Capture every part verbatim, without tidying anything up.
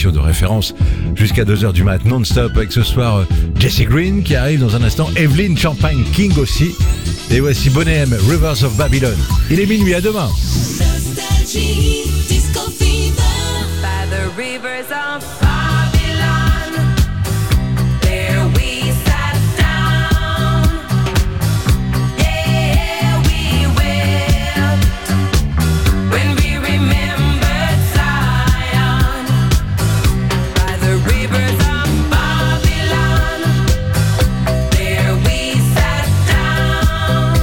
émission de référence jusqu'à deux heures du mat non-stop avec ce soir euh, Jesse Green qui arrive dans un instant, Evelyn Champagne King aussi. Et voici Boney M, Rivers of Babylon. Il est minuit, à demain. Nostalgie, disco fever. By the rivers of Babylon, there we sat down. Yeah, we wept when we remembered Zion. By the rivers of Babylon, there we sat down.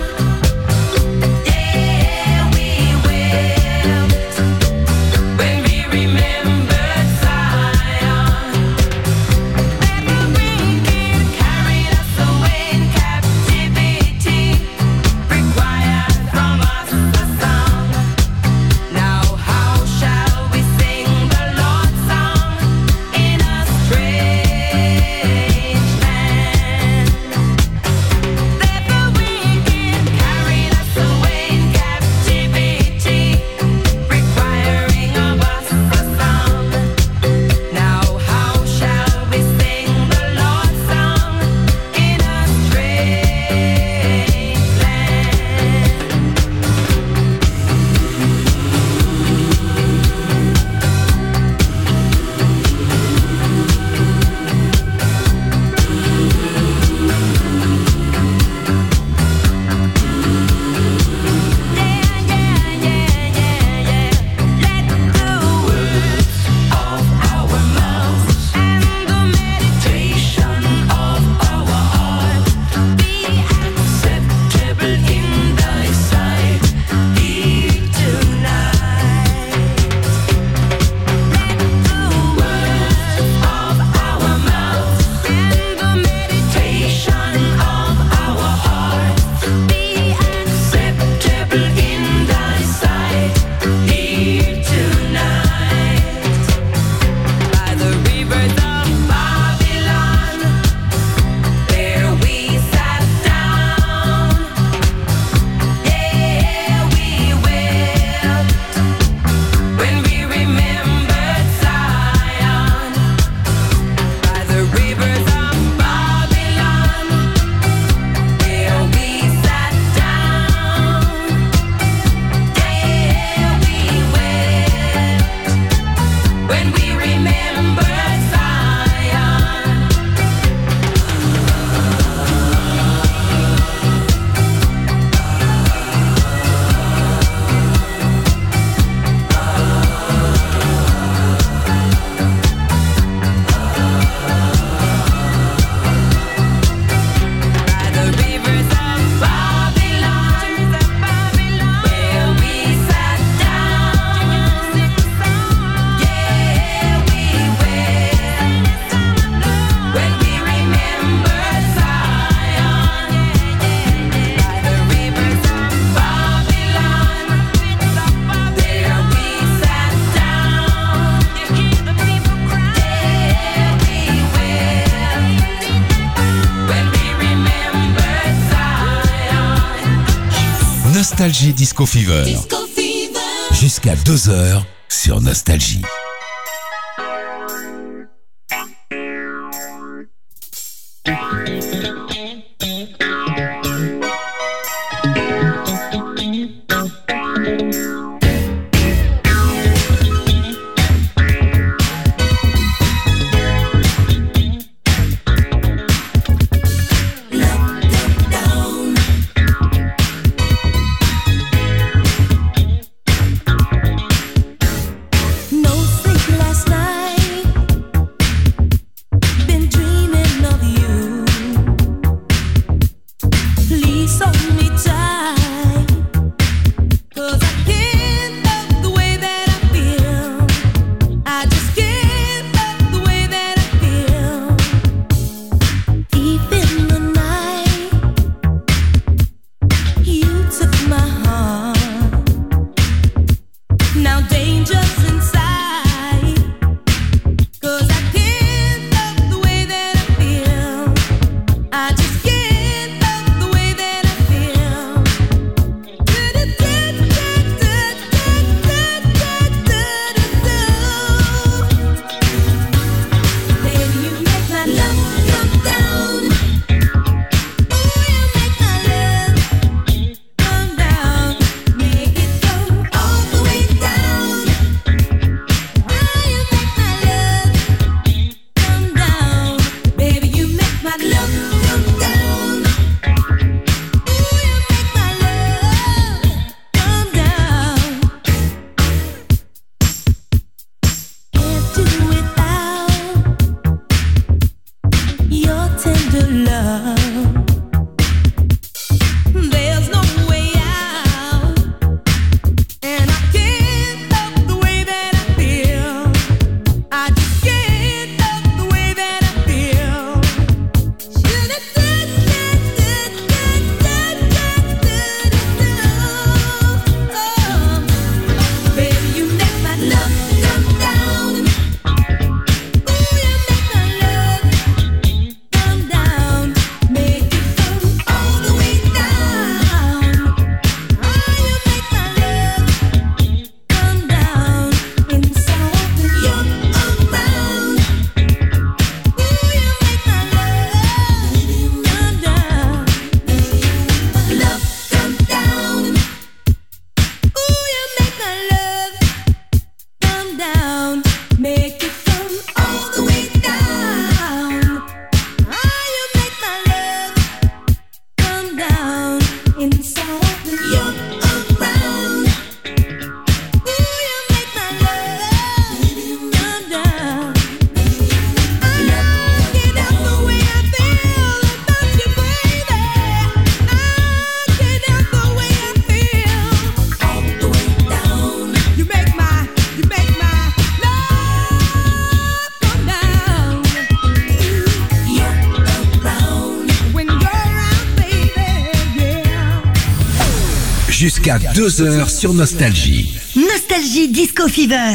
Yeah, we wept when we remembered Zion. That the wicked carried us away in captivity, required from us a song. Now how shall we sing the Lord's song in a strange land? That the wicked carried us away in captivity, requiring of us a song. Now how shall we sing the Lord's song in a strange Nostalgie Disco Fever. disco fever. Jusqu'à deux heures sur Nostalgie. No jusqu'à deux heures sur Nostalgie. Nostalgie Disco Fever.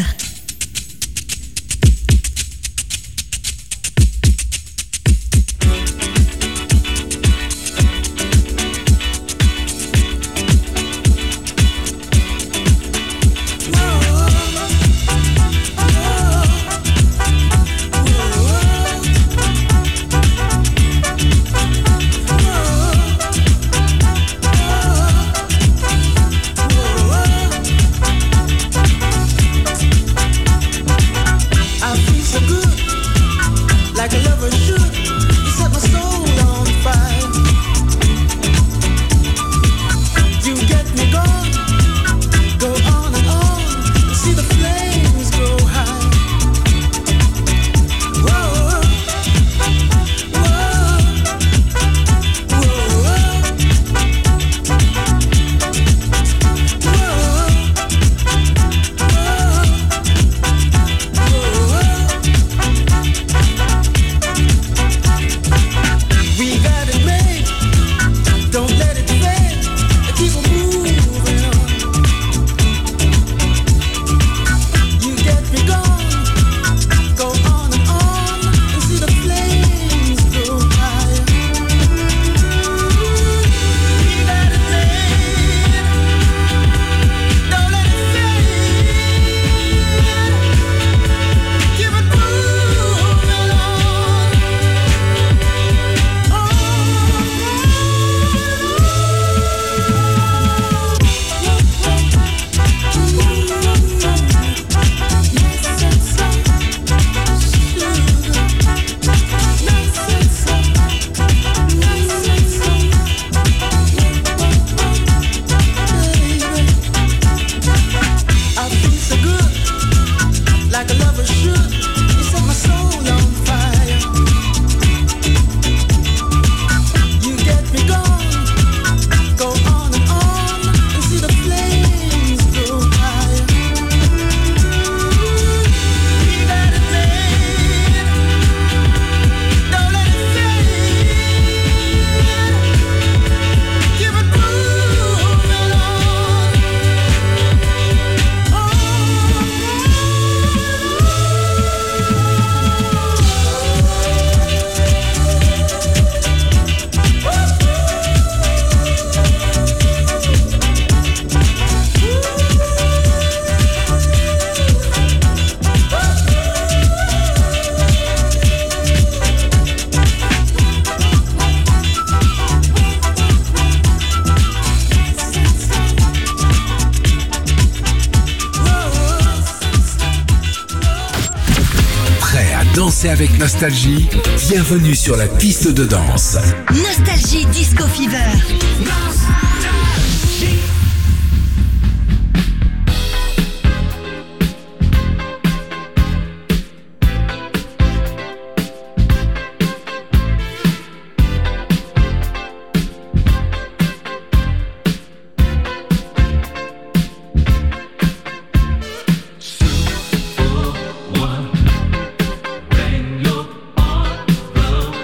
Danser avec Nostalgie, bienvenue sur la piste de danse. Nostalgie Disco Fever.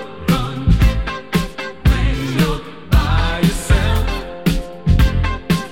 By yourself.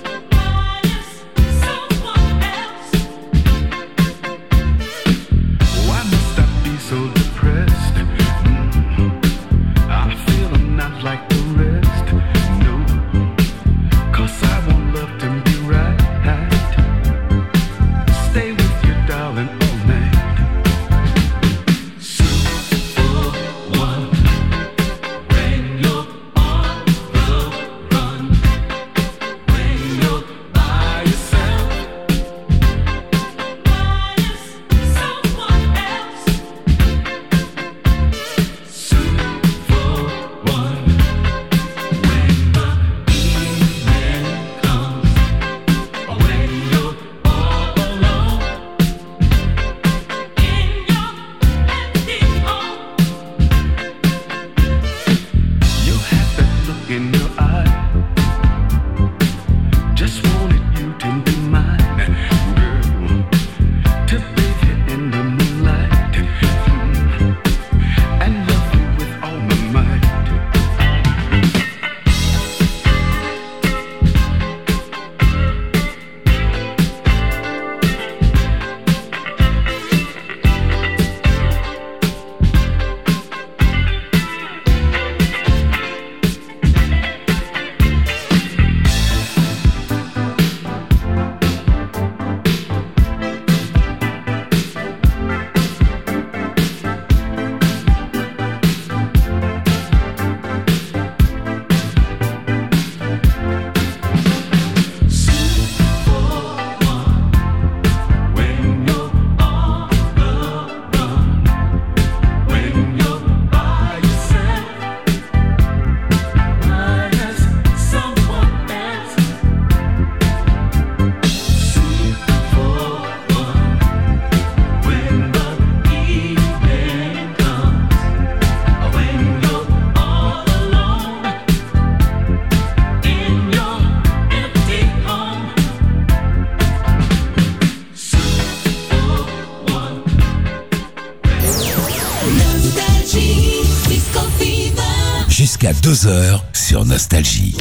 jusqu'à deux heures sur Nostalgie.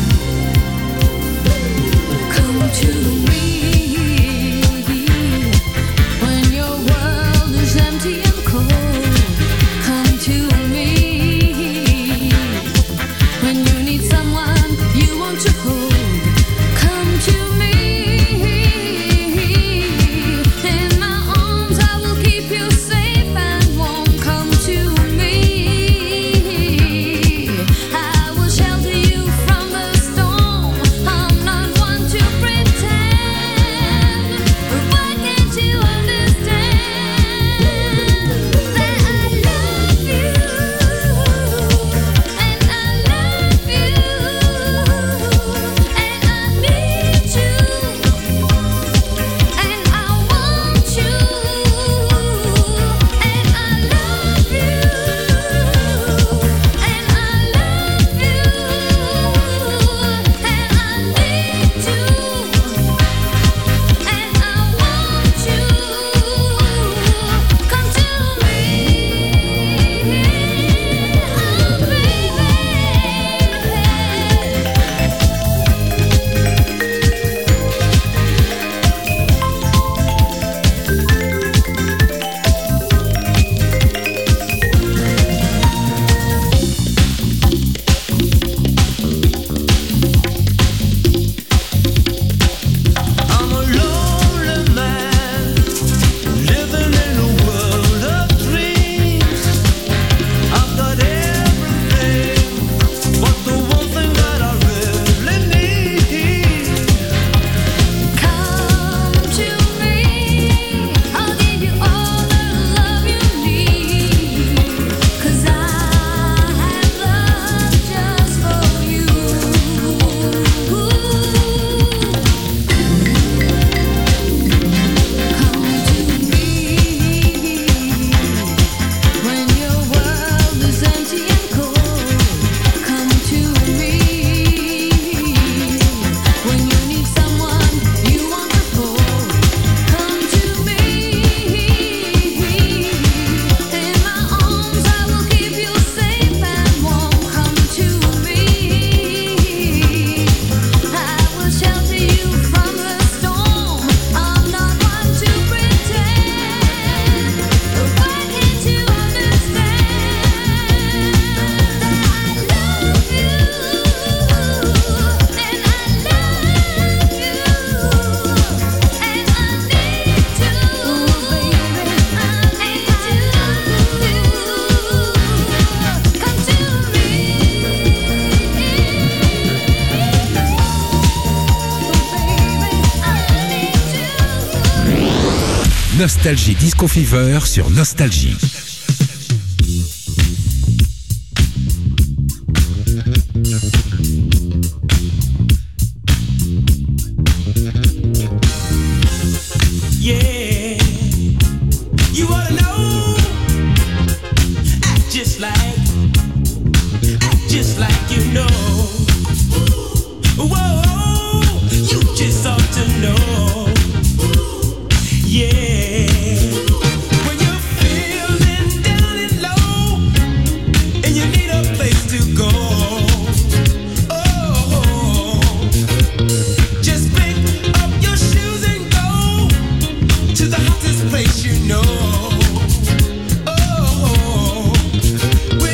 Come to me when your world is empty and cold. Come to me when you need someone you want to hold. Come to me. In my arms I will keep you safe and warm. Come to me. I will shelter you from the storm. I'm not one to pretend, but why can't you understand that I love you and I love you and I need you and I want you and I love you and I love you and I need you and I want you. Come to me, oh baby. I'm a lonely man living in a world of dreams. I've got everything but the one thing that I really need. Come to me, I'll give you all the love you need. 'Cause I have love just for you. Come to me when your world is empty and cold. Come to me when you need someone you want to hold. Come to me. In my arms I will keep you safe and warm. Come to me. I will shelter you from the storm. I'm not one to pretend, but why can't you understand that I love you and I love you and I need you, baby. I need you. Come to me. Nostalgie Disco Fever sur Nostalgie. Yeah, you ought to know. Act just like, act just like you know. Whoa, you just ought to know. Yeah, when you're feeling down and low and you need a place to go. Oh, just pick up your shoes and go to the hottest place you know. Oh,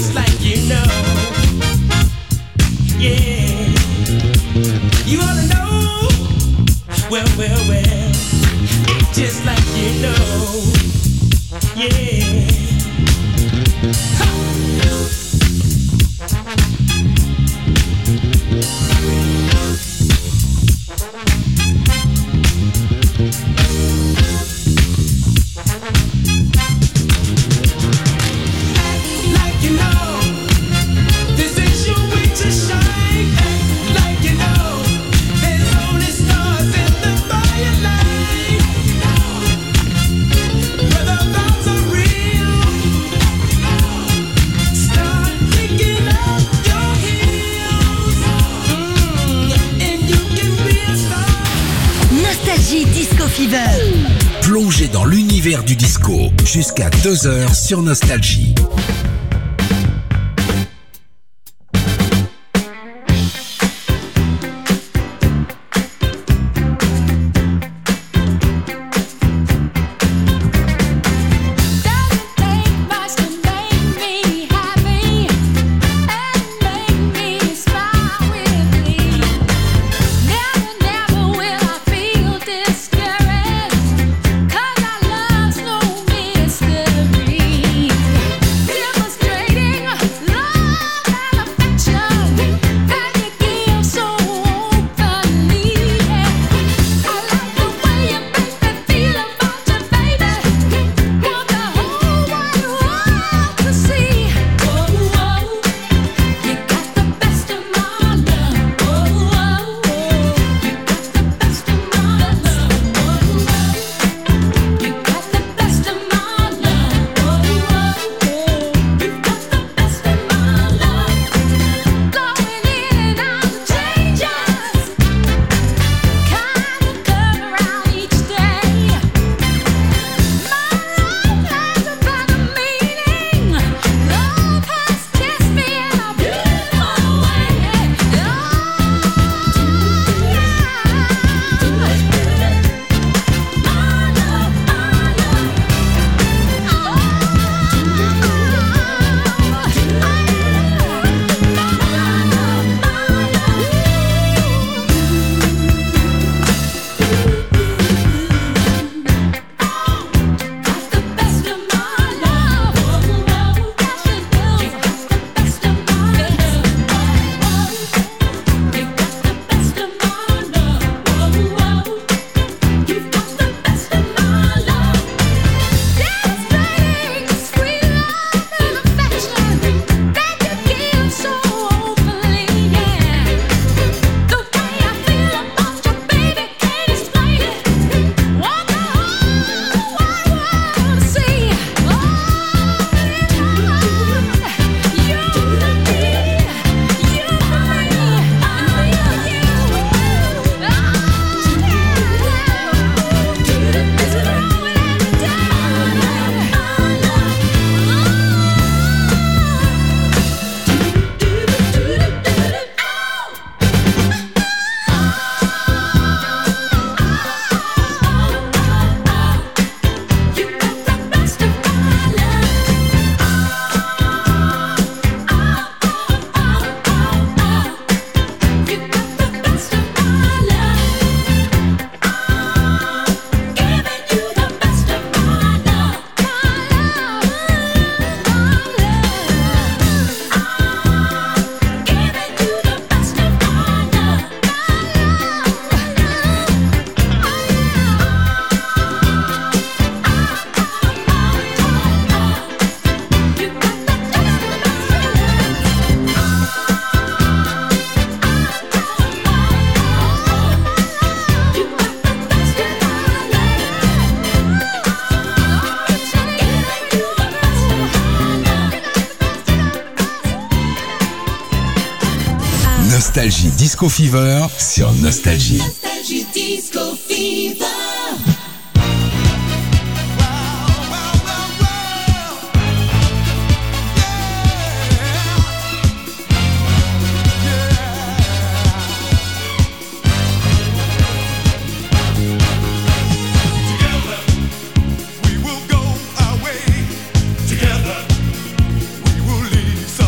just like you know. Yeah, you ought to know. Well, well, well, act just like you know. Yeah. Ha. Like you know, this is your way to shine. Like you know, there's only stars in the firelight. Whether those are real, start kicking up your heels, mm, and you can be a star. Nostalgie Disco Fever. Plongez dans l'univers du disco jusqu'à deux heures sur Nostalgie. Doesn't take much to make me happy and make me smile with glee. Never, never will I feel discouraged, 'cause our love's no mystery. Demonstrating love and affection that you give so openly. I like the way you make me feel about you, baby. Want the whole wide world to see. Oh, oh, you got the best of my love. Oh, oh, you got the best of my love. Oh, oh, you got the best of my love. Oh, oh, you got the best of my love. Going in and out of changes, kind of come around each day. My love has a better meaning. Love has kissed me in a beautiful way. Oh, demonstrating sweet love and affection that you give so openly. Yeah, the way I feel about you, baby, can't explain it. Want the whole wide world to see. Oh, you to me, you to me, Nostalgie Disco Fever sur Nostalgie. Nostalgie Disco Fever. We will go our way. Together we will leave some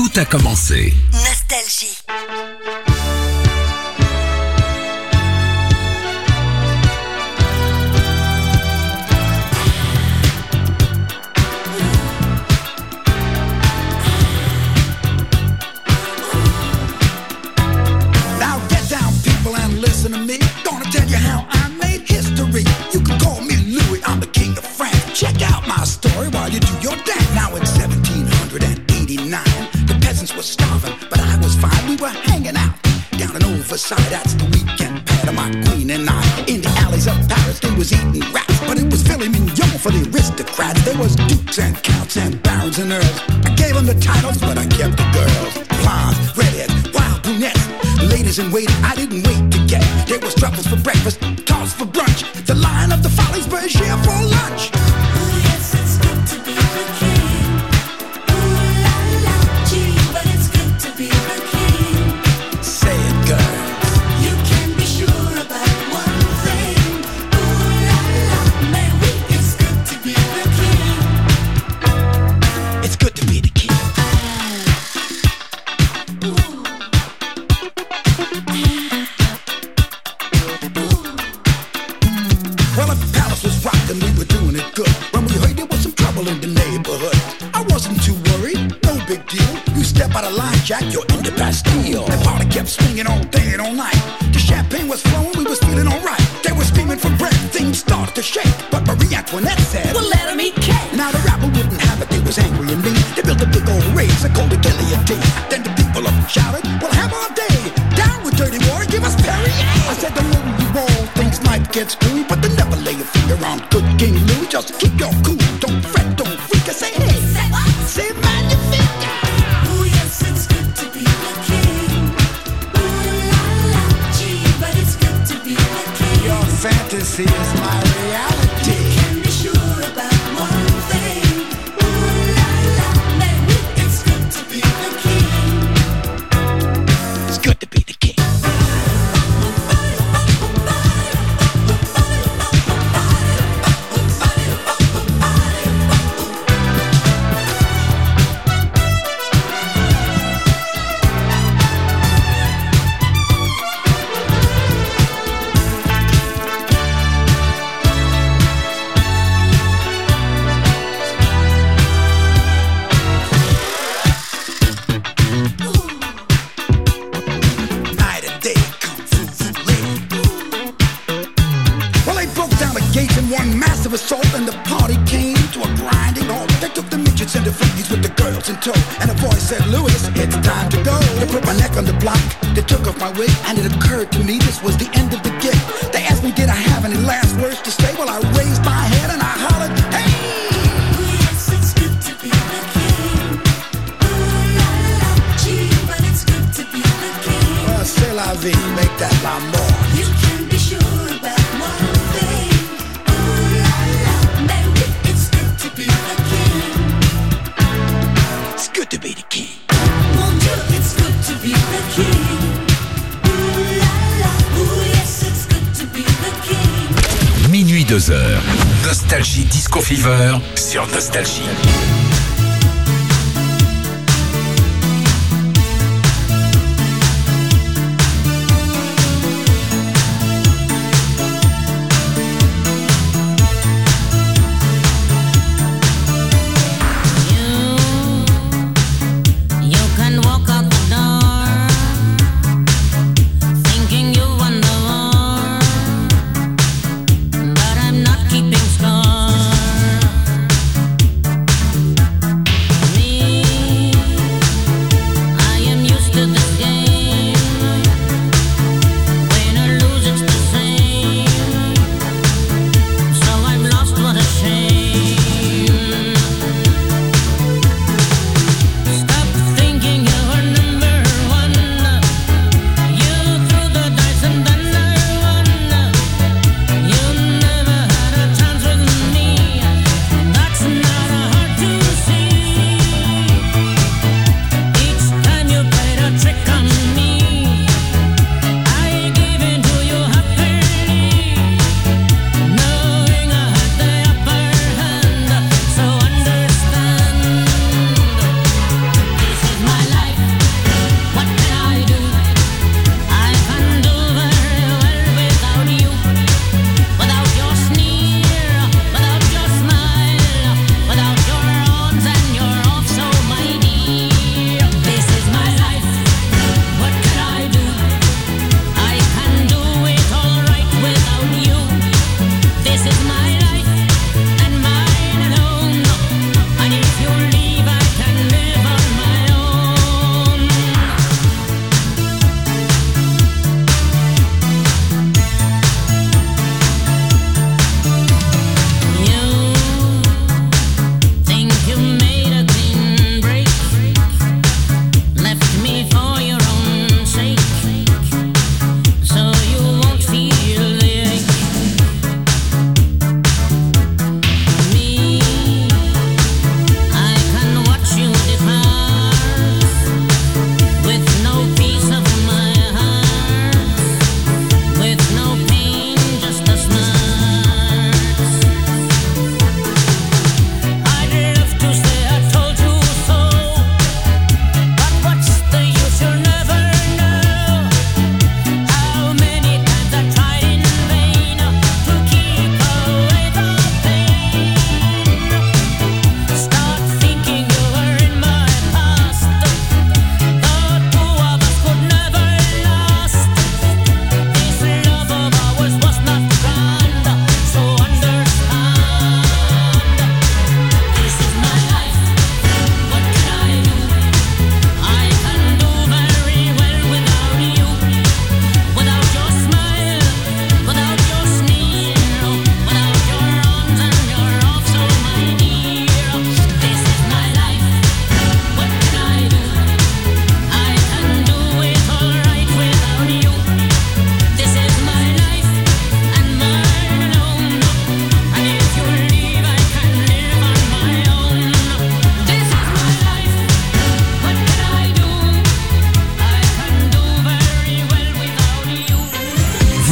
tout a commencé. Nostalgie. Now get down, people, and listen to me. Gonna tell you how I made history. You can call me Louis, I'm the king of France. Check out my story while you do your dance. Now in seventeen eighty-nine, the peasants were starving, but I was fine. We were hanging out down in Overside. That's the weekend pad of my queen and I. In the alleys of Paris, they was eating rats, but it was filet mignon for the aristocrats. There was dukes and counts and barons and earls. I gave them the titles, but I kept the girls. Blondes, redheads, wild brunettes, ladies in waiting. I didn't wait to get. There was truffles for breakfast, tarts for brunch, the Lion of the Follies, Berger for lunch. Jack, you're in the Bastille. The party kept swinging all day and all night. The champagne was flowing, we was feeling alright. They were screaming for bread, things started to shake. But Marie Antoinette said, well, let them eat cake. Now the rabble wouldn't have it, they was angry and mean. They built a big old race, they called it guillotine. Then the people up shouted, we'll have our day. Down with dirty water, give us Perrier. I said, the more you roll, things might get screwed, but they never lay a finger on good King Louis. Just keep your cool, don't fret, don't freak. I say, hey, say what? Say magnifique. Fantasy is my reality. You can be sure about one thing. Ooh la la, baby, it's good to be the king. It's good to be the king. Assault and the party came to a grinding halt. They took the midgets and the freakies with the girls in tow. And a voice said, Louis, it's time to go. They put my neck on the block, they took off my wig, and it occurred to me this was the end of the gig. They asked me, did I have any last words to say? Well, I raised my head and I hollered, hey! Yes, it's good to be the king. Ooh la la, gee, but it's good to be the king. Well, c'est la vie, make that l'amour. You can be sure about one thing. It's good to be the king. Mon Dieu, it's good to be the king. Ooh la la, ooh yes, it's good to be the king. Minuit deux heures. Nostalgie Disco Fever sur Nostalgie. But I'm not keeping score.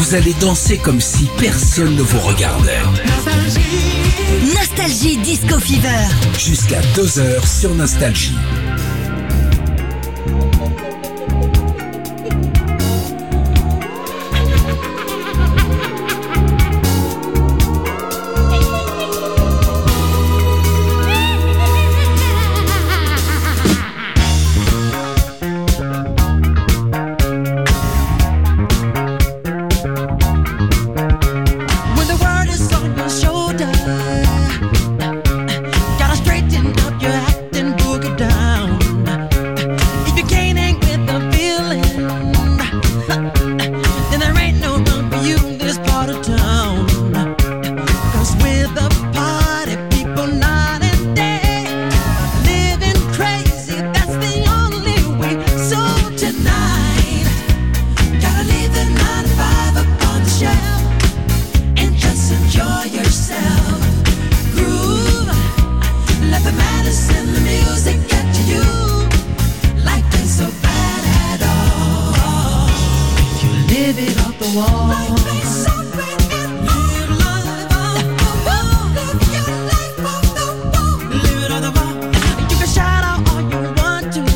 vous allez danser comme si personne ne vous regardait. Nostalgie Disco Fever. Jusqu'à deux heures sur Nostalgie. When the world is on your shoulder, gotta straighten up your act and boogie down. If you can't hang with the feeling, then there ain't no room for you in this part of town. 'Cause we're the party people night and day, living crazy, that's the only way. So tonight, gotta leave the nine to five up on the shelf and just enjoy yourself. Groove, let the madness in the music get to you. Life ain't so bad at all. You live it off the wall. Life ain't so bad at all. Live life off the wall. Live your life off the wall. Live it off the wall. You can shout out all you want to,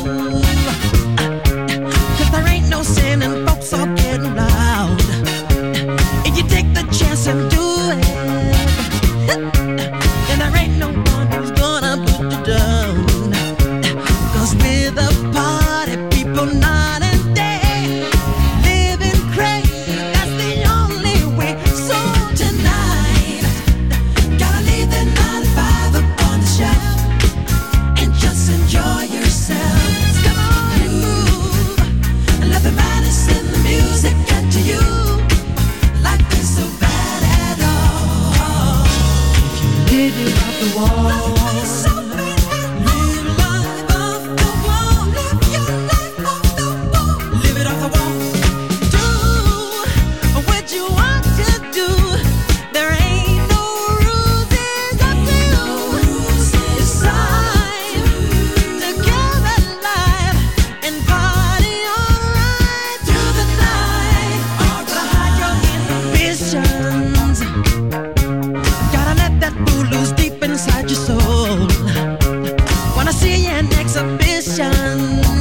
'cause there ain't no sin and folks are getting loud. If you take the chance and do it, then there ain't no one who's gonna put you down. 'Cause we're the party people night and day, living crazy, that's the only way. So tonight, gotta leave the nine to five up on the shelf and just enjoy yourself. Come on and move, and let the madness in the music get to you. Life ain't so bad at all. Live it off the wall. Life ain't so bad at all. Live life off the wall. Live your life off the wall. Live it off the wall. Do what you want to do. There ain't no rules, it's up to you. Decide to give it life and party alright through the night. Behind your inhibitions, gotta let that fool loose deep inside your soul. Wanna see an exhibition?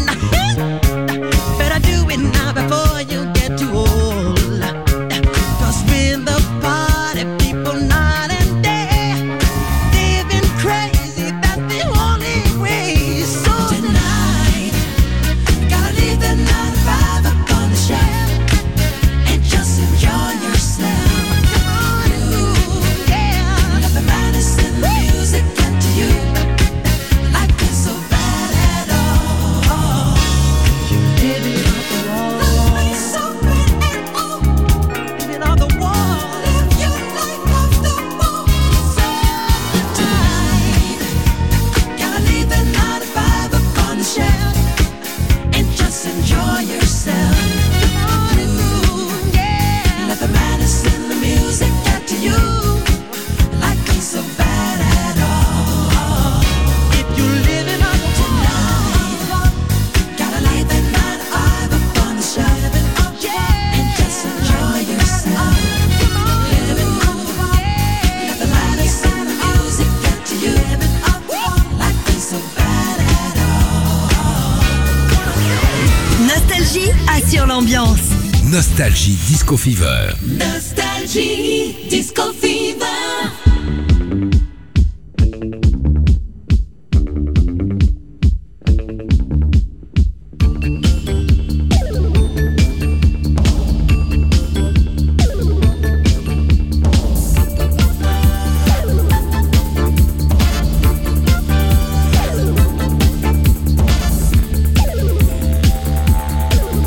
Better do it now before you get too old. 'Cause we're the party people night and day, living crazy, that's the only way. So tonight, gotta leave the nine to five up on the shelf and just enjoy yourself. Come on, ooh, yeah. Let the madness in the music get to you. Life ain't so bad at all. You live it off the wall. Life ain't so bad at all. Live it off the wall. Live your life off the wall. So tonight, gotta leave the nine to five up on the shelf and just enjoy yourself. Come on, ooh, yeah. Let the madness in the music get to you. Life ain't so bad at all. If you live it up tonight, gotta leave the nine to five up on the shelf and just enjoy yourself. Come on, live it up. Let the madness in the music get to you. Life ain't so bad at all. Nostalgie assure l'ambiance. Nostalgie Disco Fever. Nostalgie Disco Fever.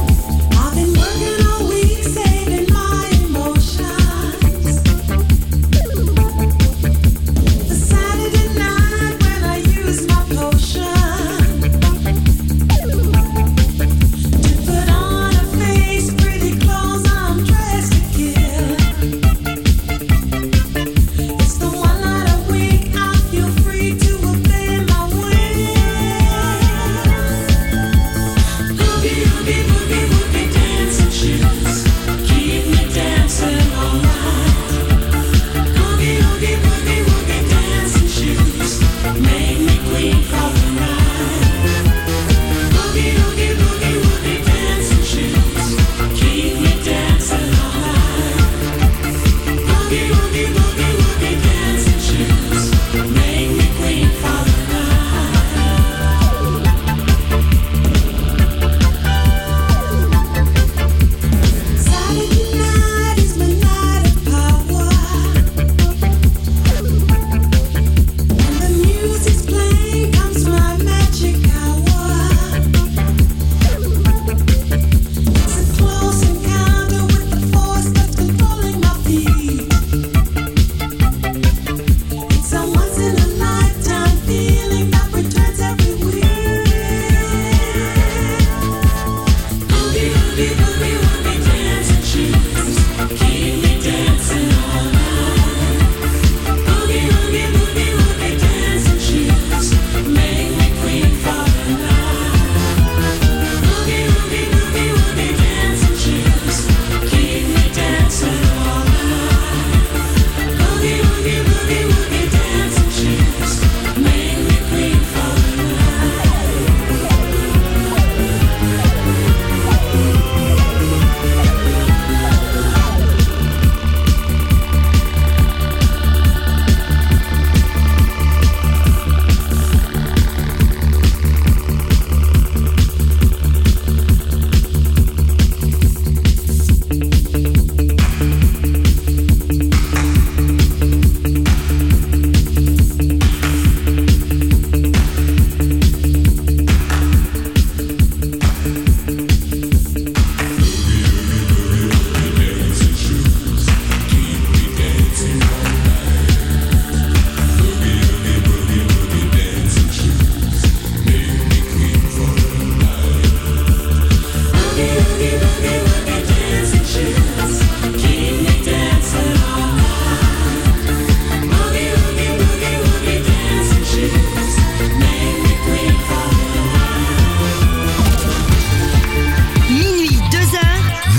I've been working all week, saving my emotions.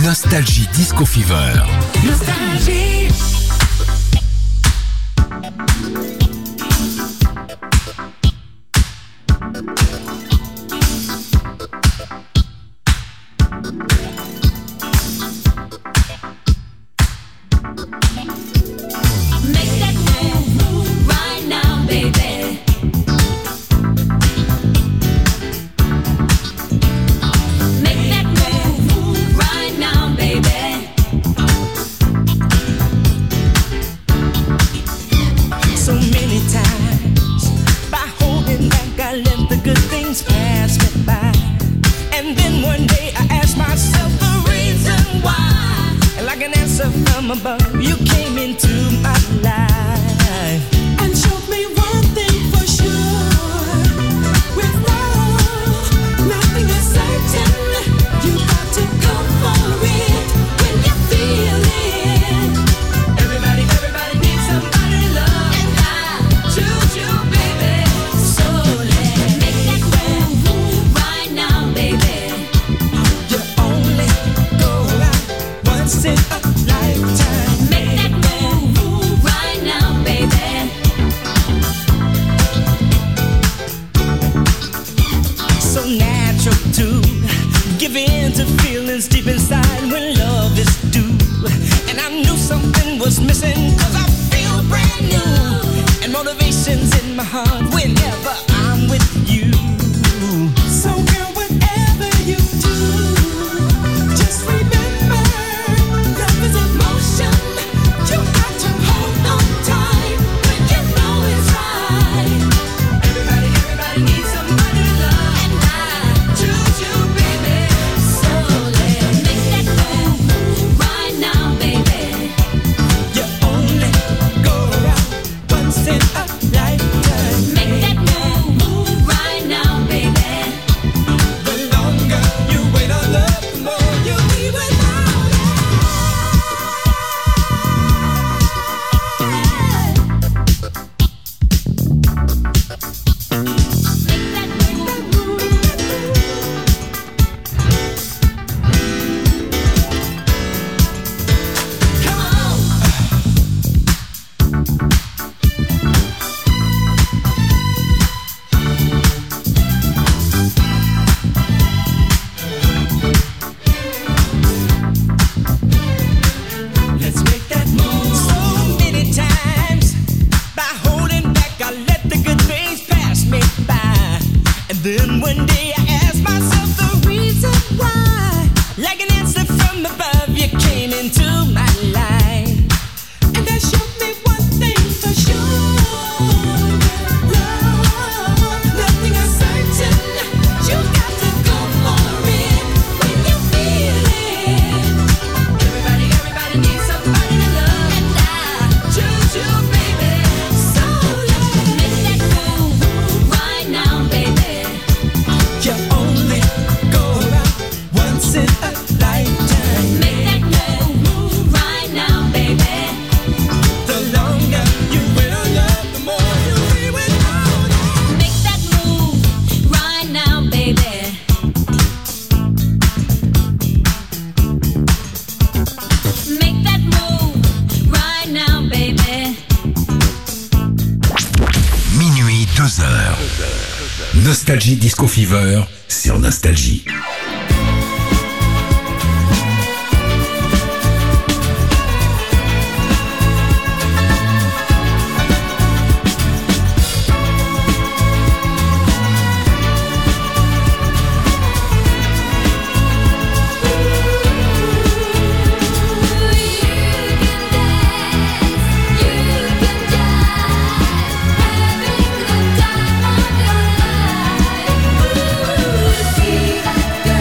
Nostalgie Disco Fever. Nostalgie. Make that move right now, baby. Make that move right now, baby. So many times by holding back, I let the good things pass me by. And then one day I asked myself the reason why. And like an answer from above, you came into my life and showed me one thing for sure. With love, nothing is certain. You got to go for it when you feel it. Everybody, everybody needs somebody to love, and I choose you, baby. So let's make that move right now, baby. You only go around once in a lifetime. Make that move right now, baby. So natural to give in to feelings deep inside when love is due. And I knew something was missing, cause I feel brand new. And motivation's in my heart whenever I'm with you. So girl, whatever you do, just remember, love is emotion. You got to hold on tight when you know it's right. Everybody, everybody needs somebody to love, and I choose you, baby. So let's make that move right now, baby. You only go around once in a lifetime. Make that move right now, baby. The longer you wait on love, the more you'll be without it. Come on. Let's make that move. So many times by holding back, I let the good things pass me by. And then one day I asked myself the reason why. Like an answer from above, you came into my life. And that showed me one thing for sure. Love, nothing is certain. You got to go for it when you feel it. Everybody, everybody needs somebody to love, and I choose you, baby. So let's make that move right now, baby. You only go around once in a lifetime. Make that move right now, baby. The longer you wait on love, the more you'll be without it. Make that move right now, baby. Make that move right now, baby. Minuit, deux heures. Nostalgie Disco Fever sur Nostalgie. You can dance, you can jive, having the time of your life. Ooh, see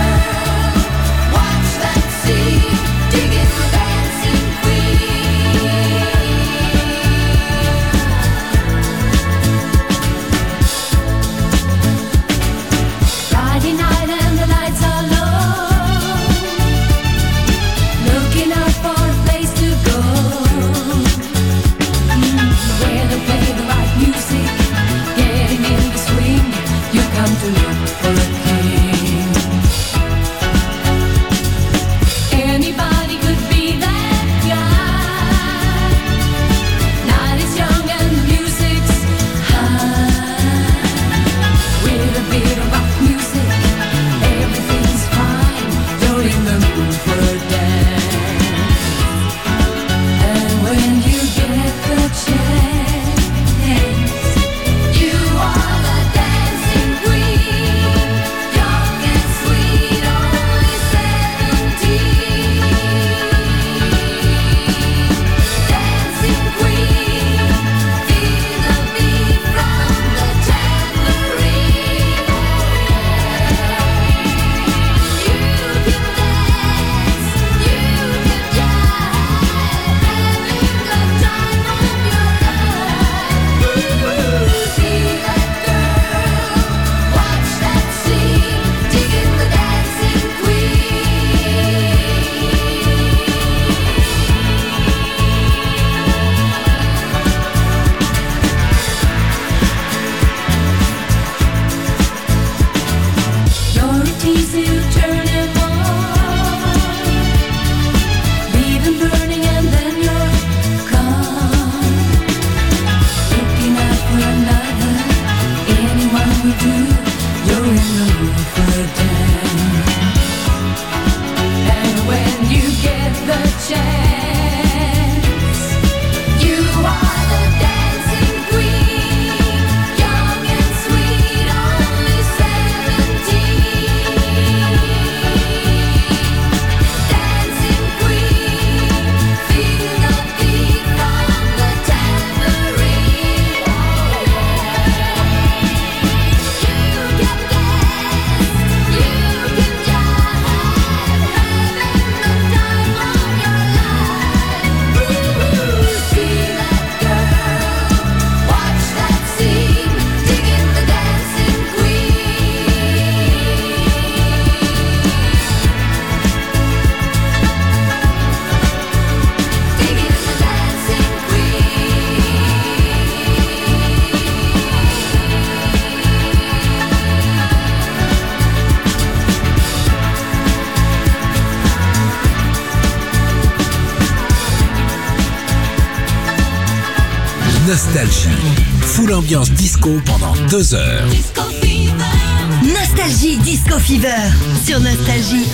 Nostalgie. Full ambiance disco pendant deux heures. Disco Fever. Nostalgie Disco Fever sur Nostalgie.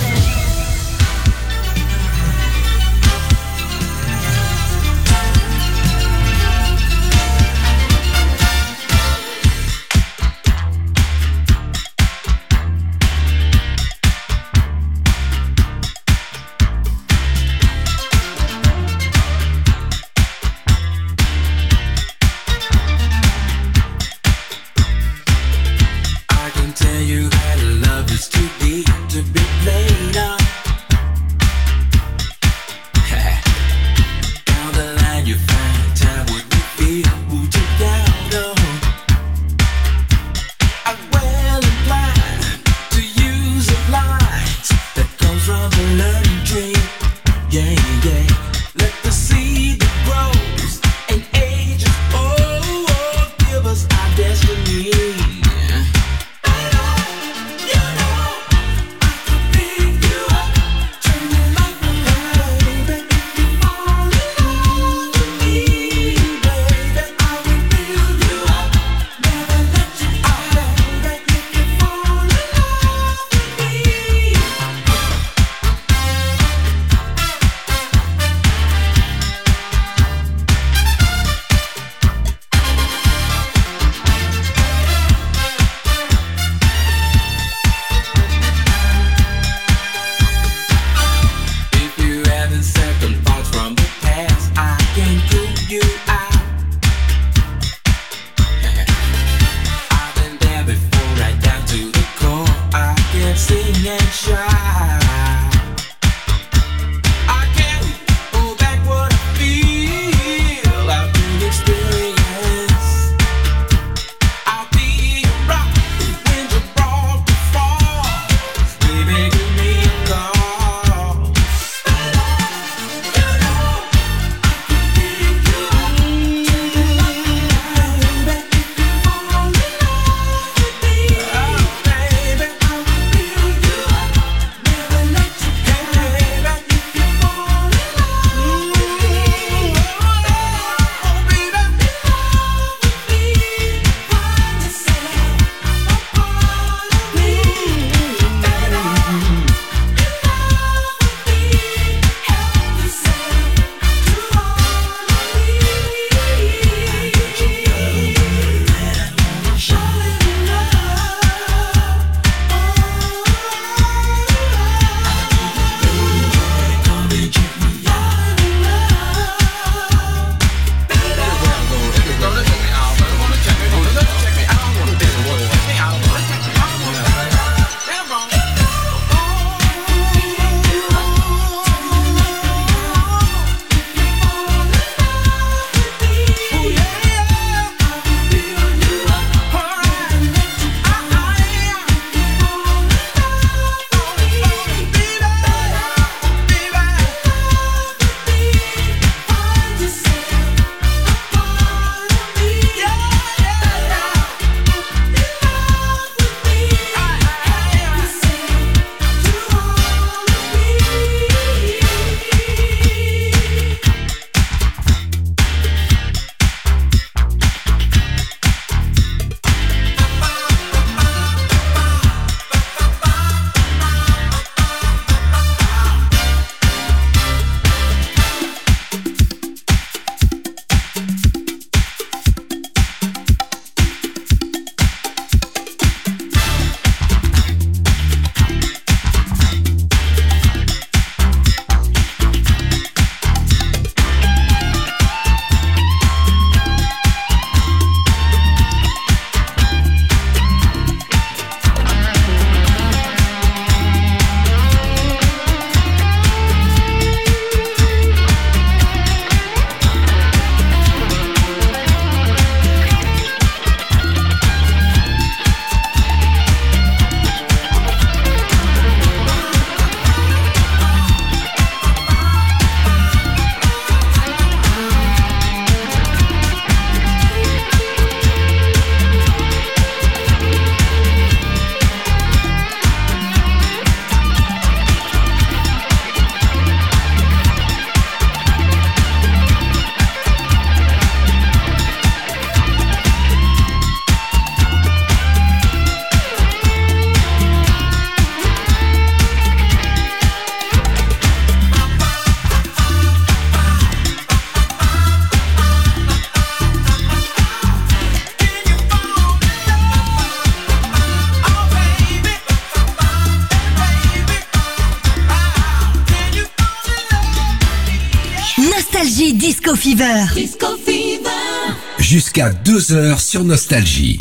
I can tell you that love is too deep to be played on. Down the line you find time when you feel who you down on. I'm well inclined to use a line that comes from the learning tree. Yeah, yeah. Let the seed that grows and ages, oh, oh, give us our destiny. Nostalgie Disco Fever. Disco Fever. Jusqu'à deux heures sur Nostalgie.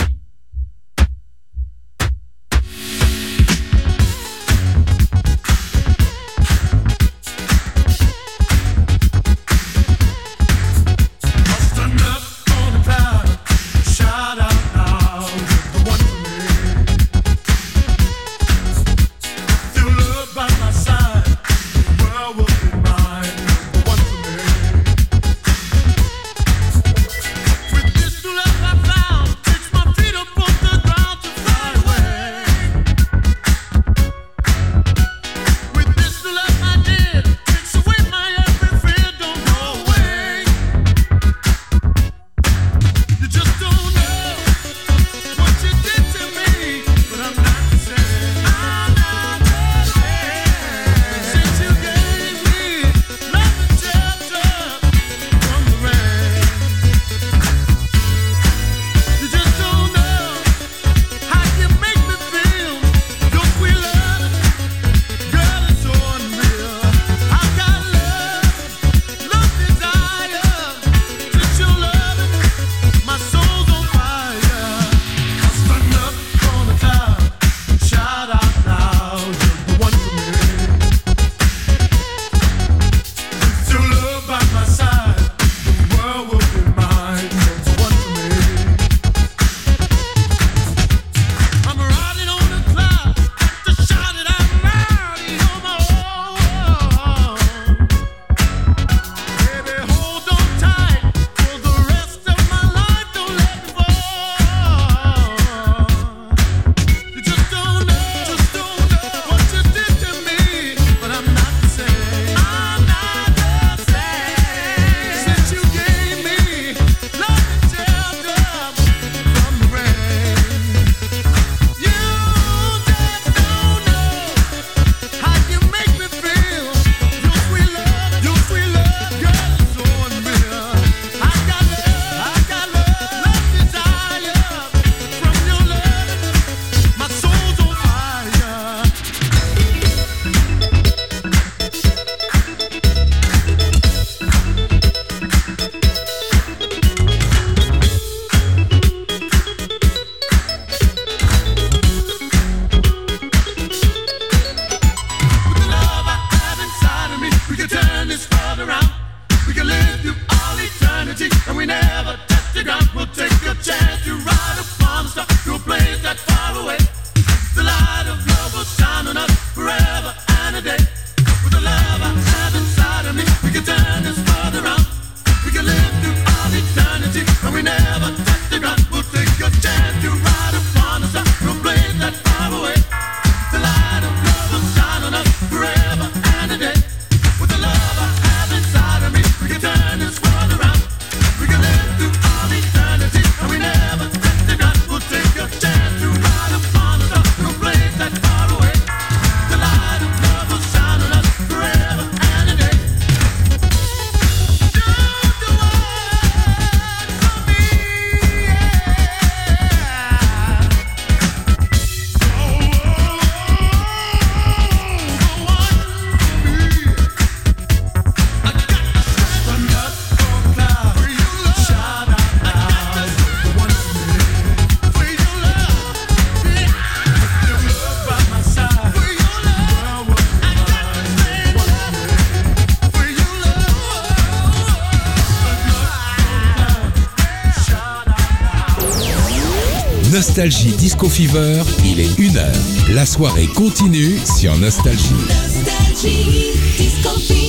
Nostalgie Disco Fever, il est une heure. La soirée continue sur Nostalgie. Nostalgie Disco Fever.